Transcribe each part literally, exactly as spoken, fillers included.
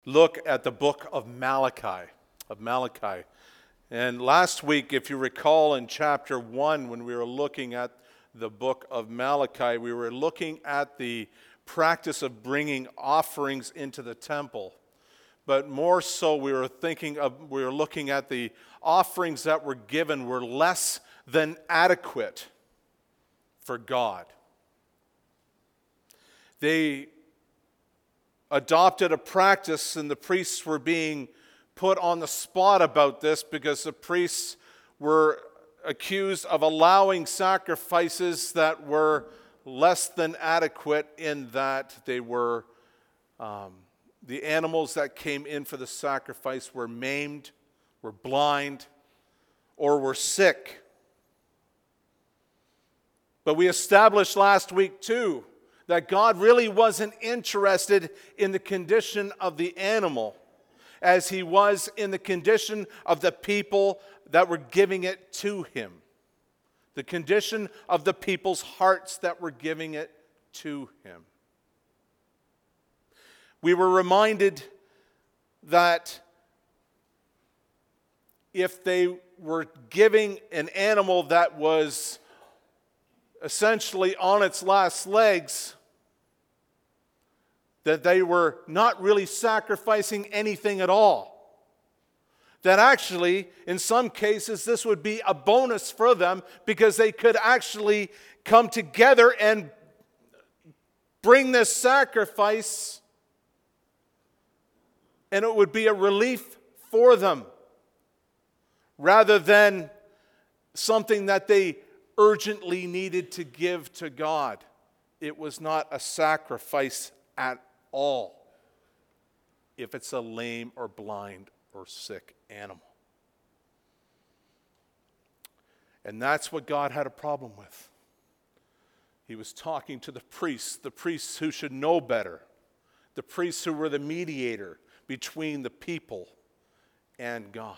look at the book of Malachi, of Malachi. And last week, if you recall, in chapter one, when we were looking at the book of Malachi, we were looking at the practice of bringing offerings into the temple. But more so, we were thinking of, we were looking at the offerings that were given were less than adequate for God. They adopted a practice, and the priests were being put on the spot about this because the priests were accused of allowing sacrifices that were less than adequate, in that they were um, the animals that came in for the sacrifice were maimed, were blind, or were sick. But we established last week too that God really wasn't interested in the condition of the animal as he was in the condition of the people that were giving it to him. The condition of the people's hearts that were giving it to him. We were reminded that if they were giving an animal that was essentially on its last legs, that they were not really sacrificing anything at all. That actually, in some cases, this would be a bonus for them because they could actually come together and bring this sacrifice, and it would be a relief for them rather than something that they urgently needed to give to God. It was not a sacrifice at all if it's a lame or blind or sick animal. And that's what God had a problem with. He was talking to the priests, the priests who should know better, the priests who were the mediator between the people and God.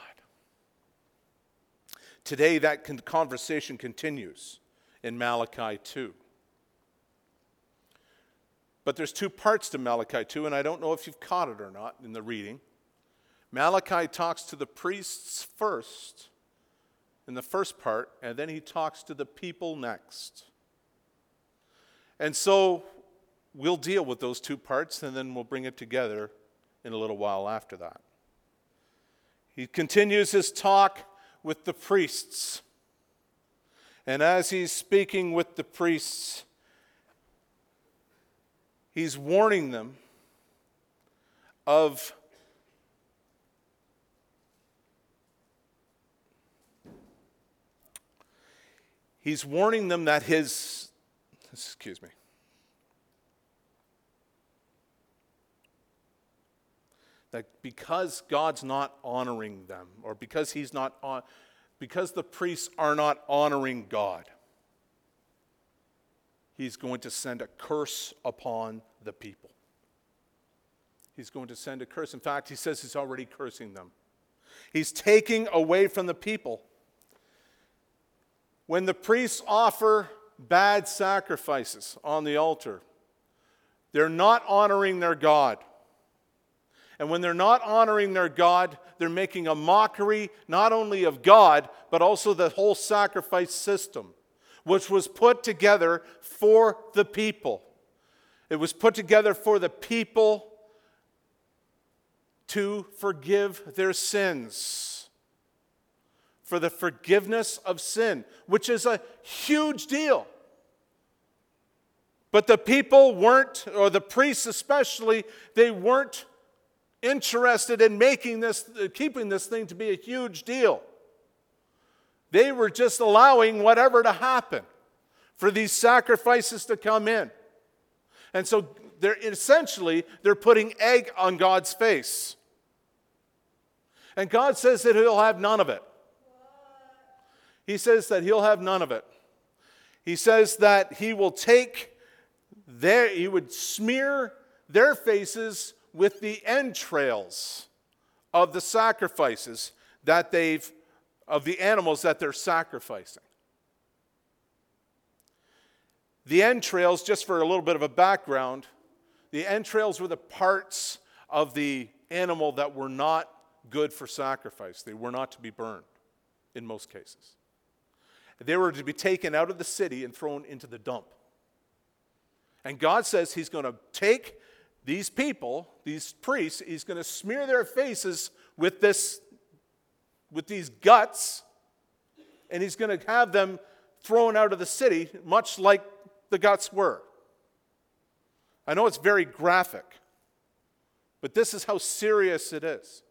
Today, that conversation continues in Malachi two. But there's two parts to Malachi two, and I don't know if you've caught it or not in the reading. Malachi talks to the priests first, in the first part, and then he talks to the people next. And so we'll deal with those two parts, and then we'll bring it together in a little while after that. He continues his talk with the priests. And as he's speaking with the priests, he's warning them of he's warning them that his excuse me that because God's not honoring them, or because he's not on, because the priests are not honoring God, he's going to send a curse upon the people. He's going to send a curse. In fact, he says he's already cursing them. He's taking away from the people. When the priests offer bad sacrifices on the altar, they're not honoring their God. And when they're not honoring their God, they're making a mockery not only of God, but also the whole sacrifice system, which was put together for the people. It was put together for the people to forgive their sins, for the forgiveness of sin, which is a huge deal. But the people weren't, or the priests especially, they weren't interested in making this, keeping this thing to be a huge deal. They were just allowing whatever to happen for these sacrifices to come in. And so they're essentially, they're putting egg on God's face. And God says that he'll have none of it. He says that he'll have none of it. He says that he will take their, he would smear their faces with the entrails of the sacrifices that they've, of the animals that they're sacrificing. The entrails, just for a little bit of a background, the entrails were the parts of the animal that were not good for sacrifice. They were not to be burned in most cases. They were to be taken out of the city and thrown into the dump. And God says he's going to take these people, these priests, he's going to smear their faces with this, with these guts, and he's going to have them thrown out of the city, much like the guts were. I know it's very graphic, but this is how serious it is.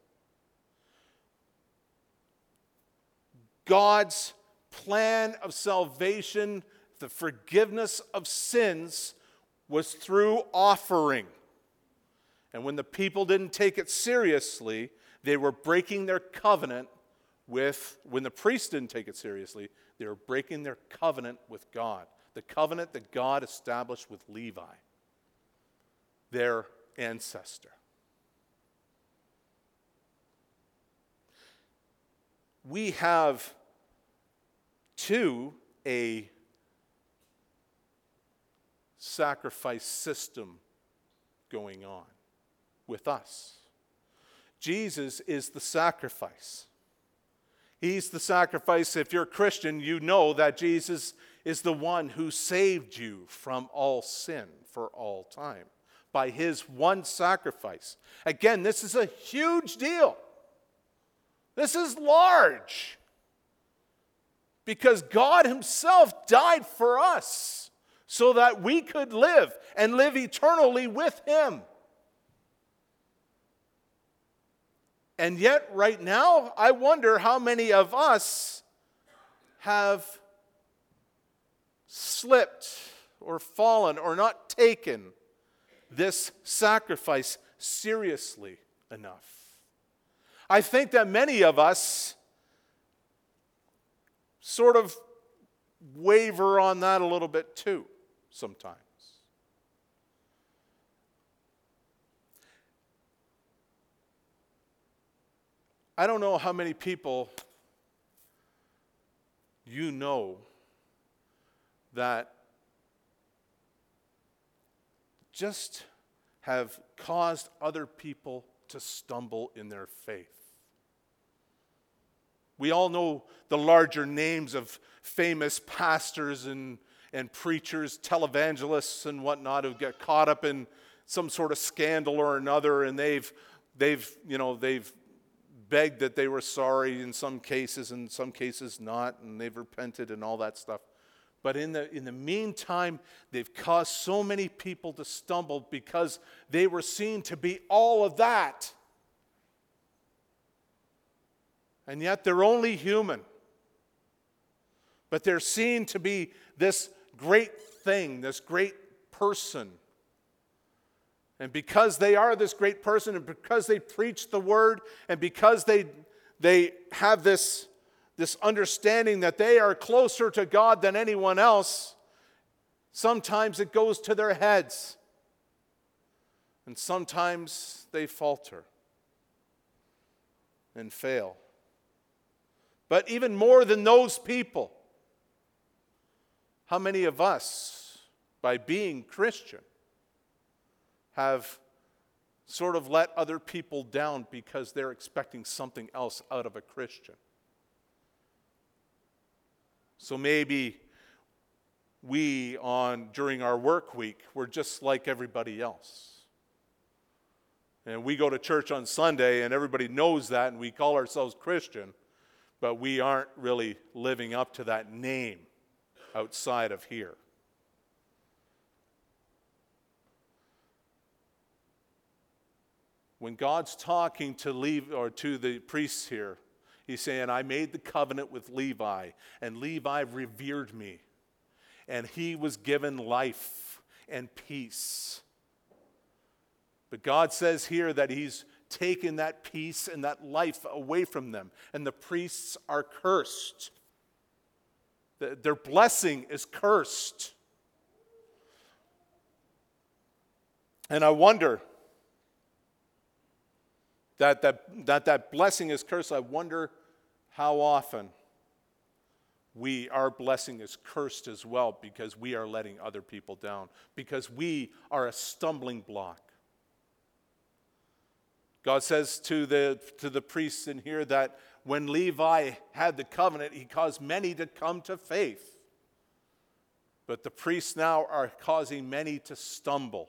God's plan of salvation, the forgiveness of sins, was through offering. And when the people didn't take it seriously, they were breaking their covenant with, when the priests didn't take it seriously, they were breaking their covenant with God. The covenant that God established with Levi, their ancestor. We have, too, a sacrifice system going on with us. Jesus is the sacrifice. He's the sacrifice. If you're a Christian, you know that Jesus is the one who saved you from all sin for all time by his one sacrifice. Again, this is a huge deal. This is large. Because God himself died for us so that we could live and live eternally with him. And yet, right now, I wonder how many of us have slipped or fallen or not taken this sacrifice seriously enough. I think that many of us sort of waver on that a little bit too sometimes. I don't know how many people you know that just have caused other people to stumble in their faith. We all know the larger names of famous pastors and, and preachers, televangelists and whatnot who get caught up in some sort of scandal or another, and they've, they've, you know, they've begged that they were sorry in some cases, in some cases not, and they've repented and all that stuff. But in the, in the meantime, they've caused so many people to stumble because they were seen to be all of that. And yet they're only human. But they're seen to be this great thing, this great person. And because they are this great person, and because they preach the word, and because they, they have this, this understanding that they are closer to God than anyone else, sometimes it goes to their heads. And sometimes they falter and fail. But even more than those people, how many of us, by being Christian, have sort of let other people down because they're expecting something else out of a Christian? So maybe we, on during our work week, we're just like everybody else. And we go to church on Sunday and everybody knows that and we call ourselves Christian, but we aren't really living up to that name outside of here. When God's talking to Levi, or to the priests here, he's saying, I made the covenant with Levi, and Levi revered me, and he was given life and peace. But God says here that he's taken that peace and that life away from them, and the priests are cursed. Their blessing is cursed. And I wonder, That that, that that blessing is cursed, I wonder how often we, our blessing is cursed as well because we are letting other people down, because we are a stumbling block God says to the, to the priests in here that when Levi had the covenant, he caused many to come to faith. But the priests now are causing many to stumble.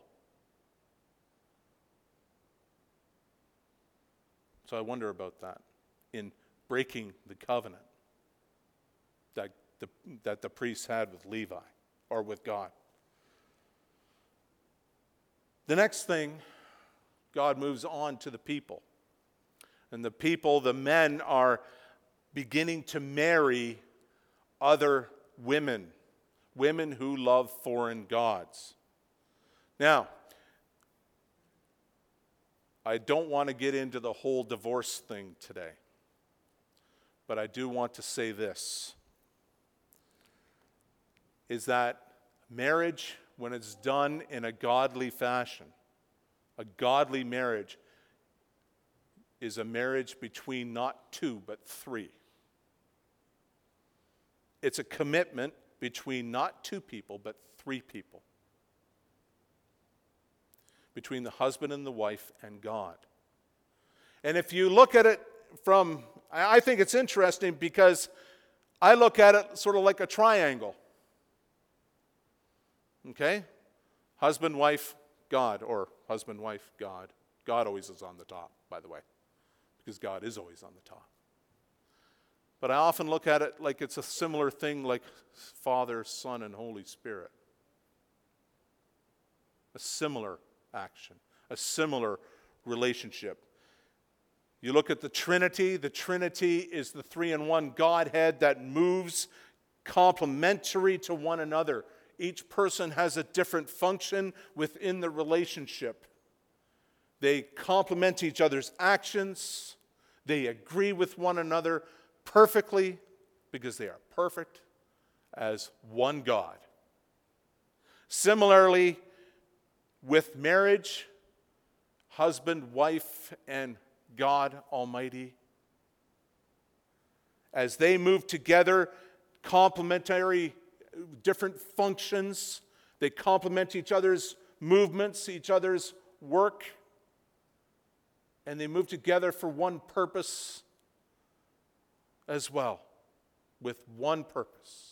So I wonder about that in breaking the covenant that the, that the priests had with Levi or with God. The next thing, God moves on to the people. And the people, the men, are beginning to marry other women, women who love foreign gods. Now, I don't want to get into the whole divorce thing today, but I do want to say this, is that marriage, when it's done in a godly fashion, a godly marriage is a marriage between not two, but three. It's a commitment between not two people, but three people. Between the husband and the wife and God. And if you look at it from, I think it's interesting because I look at it sort of like a triangle. Okay? Husband, wife, God, or husband, wife, God. God always is on the top, by the way, because God is always on the top. But I often look at it like it's a similar thing like Father, Son, and Holy Spirit. A similar action, a similar relationship. You look at the Trinity. The Trinity is the three-in-one Godhead that moves complementary to one another. Each person has a different function within the relationship. They complement each other's actions. They agree with one another perfectly because they are perfect as one God. Similarly, with marriage, husband, wife, and God Almighty, as they move together, complementary, different functions, they complement each other's movements, each other's work, and they move together for one purpose as well, with one purpose.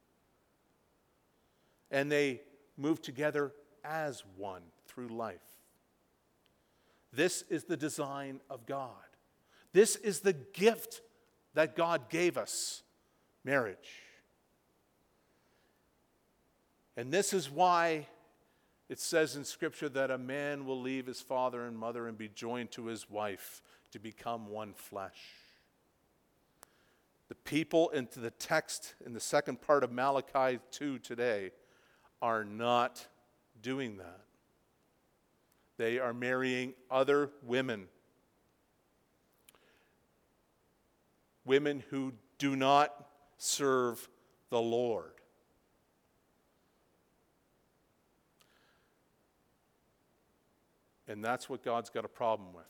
And they move together as one through life. This is the design of God. This is the gift that God gave us, marriage. And this is why it says in Scripture that a man will leave his father and mother and be joined to his wife to become one flesh. The people into the text in the second part of Malachi two today are not doing that. They are marrying other women. Women who do not serve the Lord. And that's what God's got a problem with.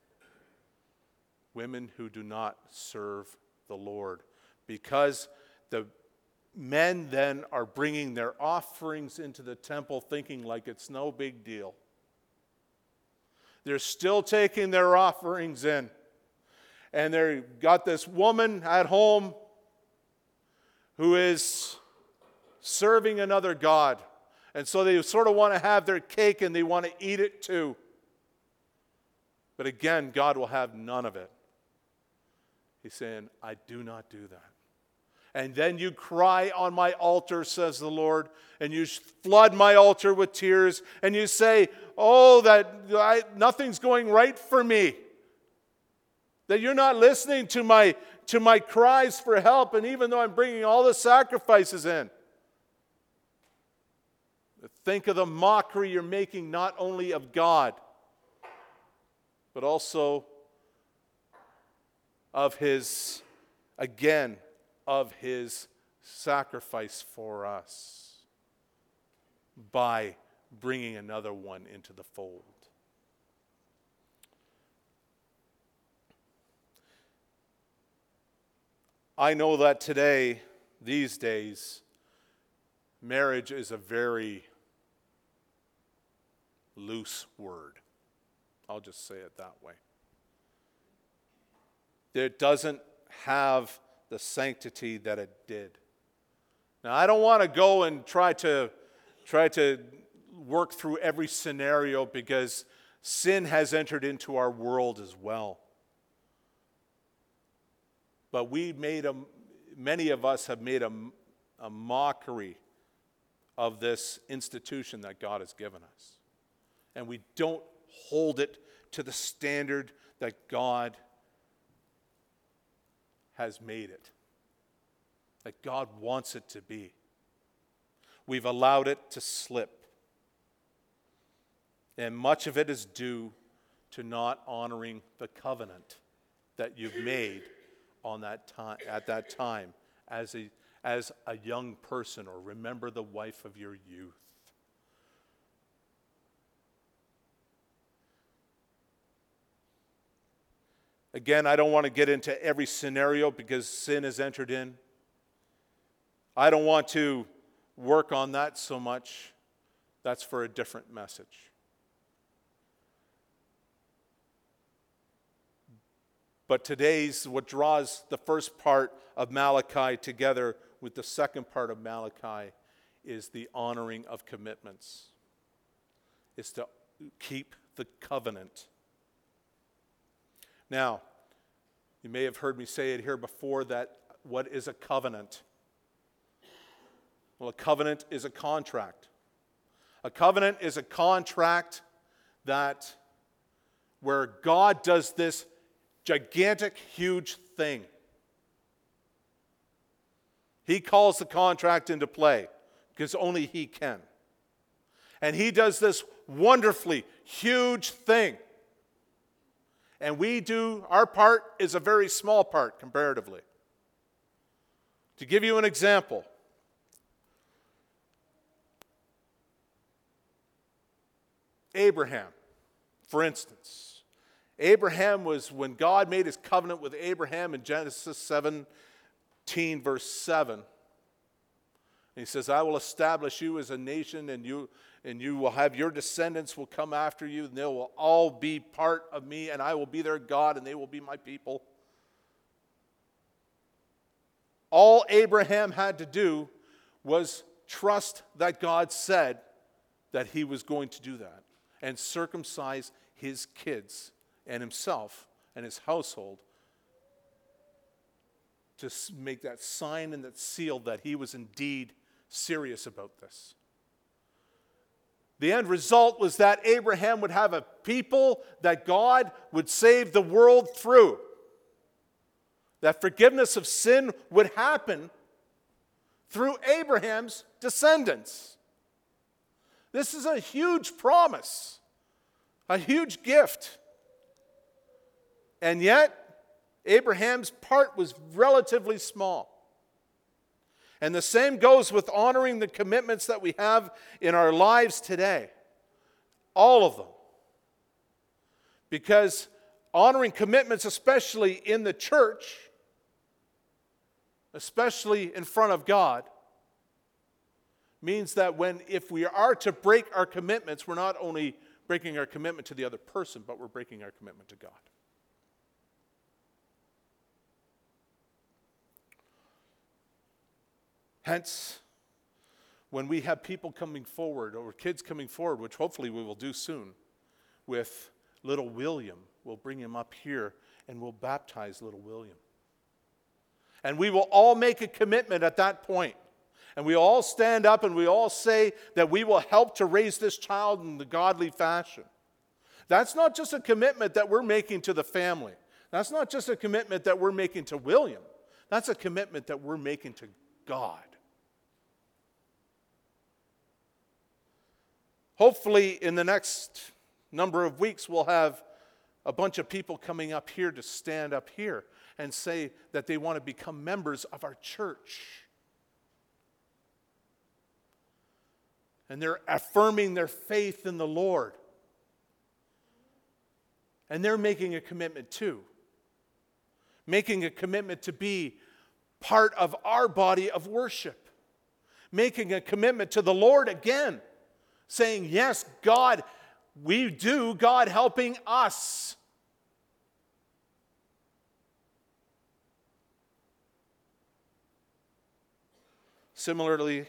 Women who do not serve the Lord. Because the men then are bringing their offerings into the temple thinking like it's no big deal. They're still taking their offerings in. And they've got this woman at home who is serving another god. And so they sort of want to have their cake and they want to eat it too. But again, God will have none of it. He's saying, I do not do that. And then you cry on my altar, says the Lord, and you flood my altar with tears, and you say, oh, that I, nothing's going right for me. That you're not listening to my, to my cries for help, and even though I'm bringing all the sacrifices in. Think of the mockery you're making not only of God, but also of His, again, of His sacrifice for us by bringing another one into the fold. I know that today, these days, marriage is a very loose word. I'll just say it that way. it doesn't have the sanctity that it did. Now, I don't want to go and try to try to work through every scenario, because sin has entered into our world as well. But we made a, many of us have made a, a mockery of this institution that God has given us. And we don't hold it to the standard that God has made it, that God wants it to be. We've allowed it to slip. And much of it is due to not honoring the covenant that you've made on that time, at that time as a, as a young person, or remember the wife of your youth. Again, I don't want to get into every scenario because sin has entered in. I don't want to work on that so much. That's for a different message. But today's, what draws the first part of Malachi together with the second part of Malachi is the honoring of commitments. It's to keep the covenant. Now, you may have heard me say it here before, that what is a covenant? Well, a covenant is a contract. A covenant is a contract that where God does this gigantic, huge thing. He calls the contract into play because only He can. And He does this wonderfully huge thing. And we do, our part is a very small part comparatively. To give you an example, Abraham, for instance. Abraham was, when God made His covenant with Abraham in Genesis seventeen, verse seven, He says, I will establish you as a nation, and you and you will have your descendants will come after you, and they will all be part of me, and I will be their God, and they will be my people. All Abraham had to do was trust that God said that He was going to do that, and circumcise his kids and himself and his household to make that sign and that seal that he was indeed serious about this. The end result was that Abraham would have a people that God would save the world through. That forgiveness of sin would happen through Abraham's descendants. This is a huge promise, a huge gift. And yet, Abraham's part was relatively small. And the same goes with honoring the commitments that we have in our lives today. All of them. Because honoring commitments, especially in the church, especially in front of God, means that when, if we are to break our commitments, we're not only breaking our commitment to the other person, but we're breaking our commitment to God. Hence, when we have people coming forward, or kids coming forward, which hopefully we will do soon, with little William, we'll bring him up here and we'll baptize little William. And we will all make a commitment at that point. And we all stand up and we all say that we will help to raise this child in the godly fashion. That's not just a commitment that we're making to the family. That's not just a commitment that we're making to William. That's a commitment that we're making to God. Hopefully, in the next number of weeks, we'll have a bunch of people coming up here to stand up here and say that they want to become members of our church. And they're affirming their faith in the Lord. And they're making a commitment too. Making a commitment to be part of our body of worship. Making a commitment to the Lord again. Saying, yes, God, we do, God helping us. Similarly,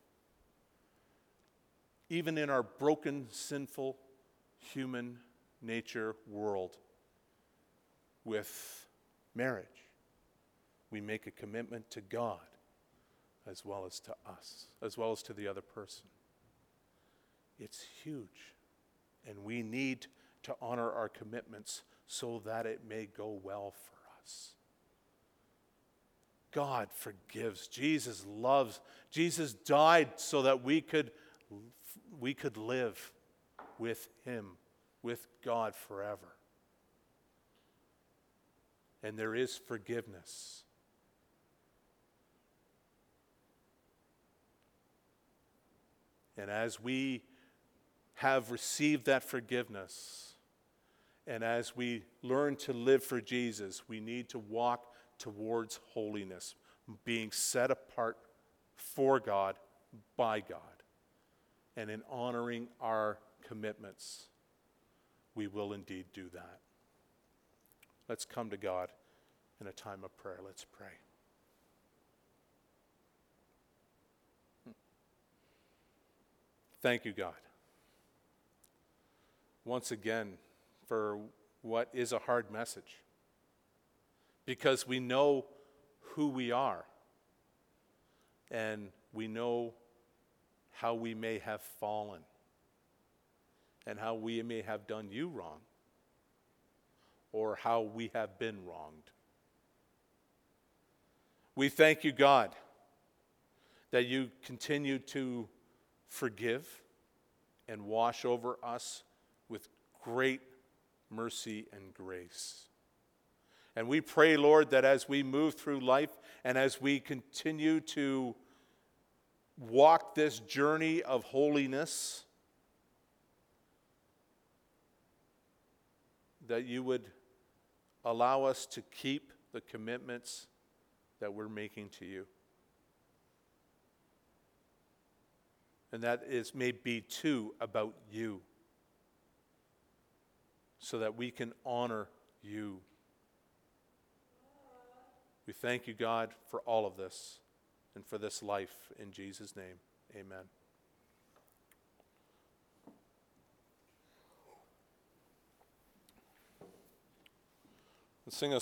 even in our broken, sinful, human nature world with marriage, we make a commitment to God as well as to us, as well as to the other person. It's huge, and we need to honor our commitments so that it may go well for us. God forgives. Jesus loves. Jesus died so that we could, we could live with him, with God forever. And there is forgiveness. And as we have received that forgiveness, and as we learn to live for Jesus, we need to walk towards holiness, being set apart for God, by God. And in honoring our commitments, we will indeed do that. Let's come to God in a time of prayer. Let's pray. Thank you, God, once again for what is a hard message, because we know who we are, and we know how we may have fallen, and how we may have done you wrong, or how we have been wronged. We thank you, God, that you continue to forgive and wash over us with great mercy and grace. And we pray, Lord, that as we move through life and as we continue to walk this journey of holiness, that you would allow us to keep the commitments that we're making to you. And that is may be too about you, so that we can honor you. We thank you, God, for all of this and for this life. In Jesus' name, amen. Let's sing a